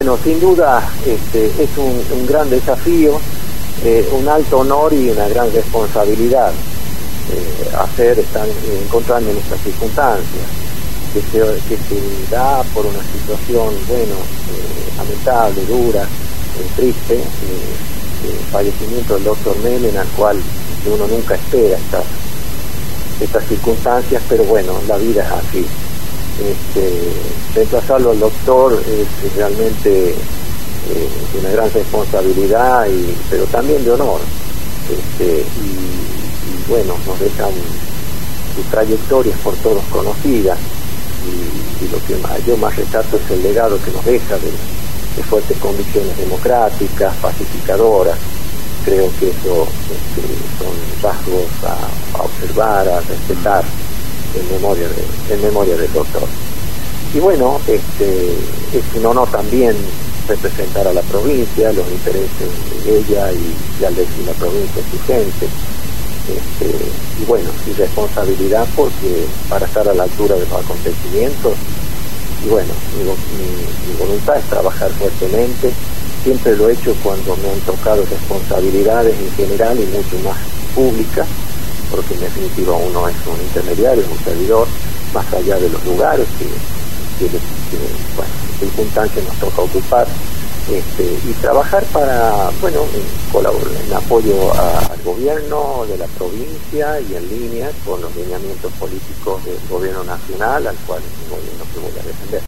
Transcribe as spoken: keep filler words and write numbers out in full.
bueno, sin duda este, es un, un gran desafío, eh, un alto honor y una gran responsabilidad eh, hacer, estar, eh, encontrarme en estas circunstancias, que se, que se da por una situación, bueno, eh, lamentable, dura, eh, triste, eh, el fallecimiento del doctor Menem, al cual uno nunca espera estas, estas circunstancias, pero bueno, la vida es así. Este, reemplazarlo al doctor es realmente eh, una gran responsabilidad, y, pero también de honor. Este, y, y bueno, nos dejan sus trayectorias por todos conocidas, y, y lo que más, yo más resalto es el legado que nos deja de, de fuertes convicciones democráticas, pacificadoras. Creo que eso este, son rasgos a, a observar, a respetar en memoria de, en memoria del doctor. Y bueno, este es un honor también representar a la provincia, los intereses de ella y, y al decir la provincia, su gente. Este, y bueno, y responsabilidad, porque para estar a la altura de los acontecimientos, y bueno, mi, mi, mi voluntad es trabajar fuertemente. Siempre lo he hecho cuando me han tocado responsabilidades en general y mucho más públicas, porque en definitiva uno es un intermediario, es un servidor, más allá de los lugares que, que, que bueno, en circunstancias nos toca ocupar, este, y trabajar para, bueno, en, colaborar, en apoyo a, al gobierno de la provincia y en línea con los lineamientos políticos del gobierno nacional, al cual el gobierno que voy a defender.